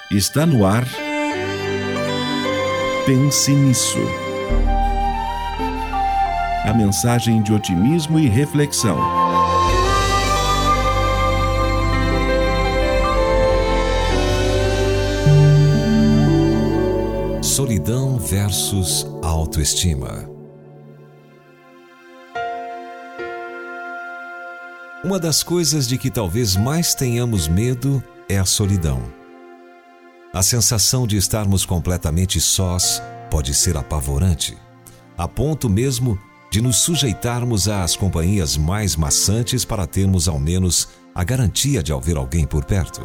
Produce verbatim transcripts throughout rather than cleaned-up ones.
Está no ar. Pense nisso. A mensagem de otimismo e reflexão. Solidão versus autoestima. Uma das coisas de que talvez mais tenhamos medo é a solidão. A sensação de estarmos completamente sós pode ser apavorante, a ponto mesmo de nos sujeitarmos às companhias mais maçantes para termos ao menos a garantia de haver alguém por perto.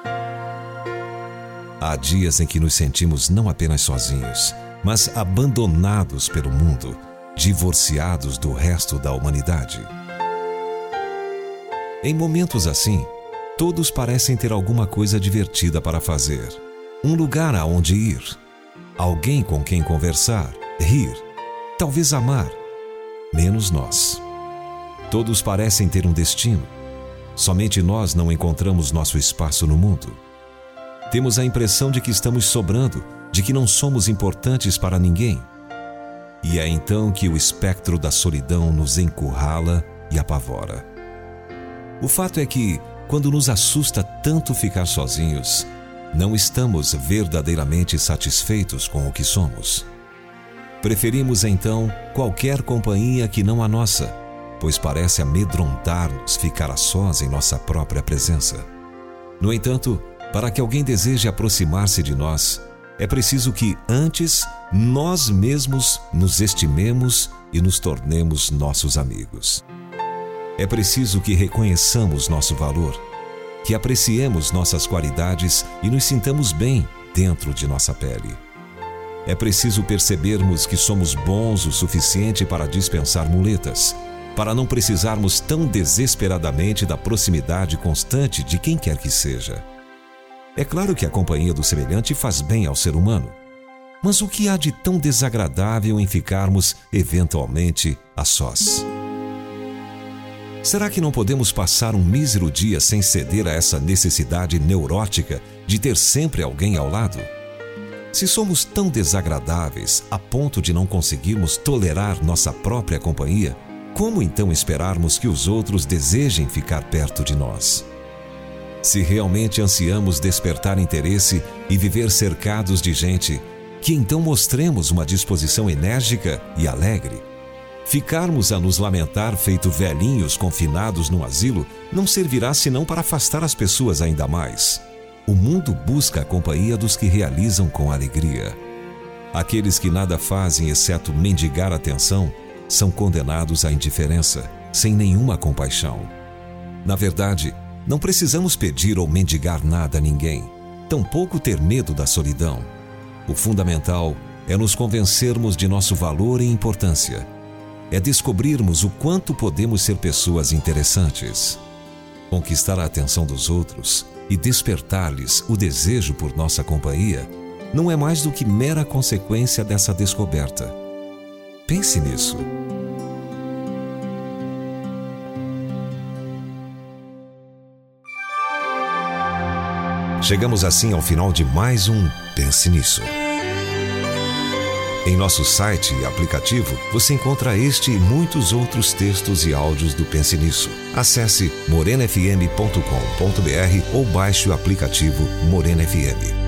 Há dias em que nos sentimos não apenas sozinhos, mas abandonados pelo mundo, divorciados do resto da humanidade. Em momentos assim, todos parecem ter alguma coisa divertida para fazer, um lugar aonde ir, alguém com quem conversar, rir, talvez amar, menos nós. Todos parecem ter um destino, somente nós não encontramos nosso espaço no mundo. Temos a impressão de que estamos sobrando, de que não somos importantes para ninguém. E é então que o espectro da solidão nos encurrala e apavora. O fato é que, quando nos assusta tanto ficar sozinhos, não estamos verdadeiramente satisfeitos com o que somos. Preferimos então qualquer companhia que não a nossa, pois parece amedrontar-nos ficar a sós em nossa própria presença. No entanto, para que alguém deseje aproximar-se de nós, é preciso que, antes, nós mesmos nos estimemos e nos tornemos nossos amigos. É preciso que reconheçamos nosso valor, que apreciemos nossas qualidades e nos sintamos bem dentro de nossa pele. É preciso percebermos que somos bons o suficiente para dispensar muletas, para não precisarmos tão desesperadamente da proximidade constante de quem quer que seja. É claro que a companhia do semelhante faz bem ao ser humano, mas o que há de tão desagradável em ficarmos, eventualmente, a sós? Será que não podemos passar um mísero dia sem ceder a essa necessidade neurótica de ter sempre alguém ao lado? Se somos tão desagradáveis a ponto de não conseguirmos tolerar nossa própria companhia, como então esperarmos que os outros desejem ficar perto de nós? Se realmente ansiamos despertar interesse e viver cercados de gente, que então mostremos uma disposição enérgica e alegre. Ficarmos a nos lamentar feito velhinhos confinados num asilo não servirá senão para afastar as pessoas ainda mais. O mundo busca a companhia dos que realizam com alegria. Aqueles que nada fazem exceto mendigar atenção são condenados à indiferença, sem nenhuma compaixão. Na verdade, não precisamos pedir ou mendigar nada a ninguém, tampouco ter medo da solidão. O fundamental é nos convencermos de nosso valor e importância. É descobrirmos o quanto podemos ser pessoas interessantes. Conquistar a atenção dos outros e despertar-lhes o desejo por nossa companhia não é mais do que mera consequência dessa descoberta. Pense nisso. Chegamos assim ao final de mais um Pense Nisso. Em nosso site e aplicativo, você encontra este e muitos outros textos e áudios do Pense Nisso. Acesse morena f m ponto com ponto b r ou baixe o aplicativo Morena F M.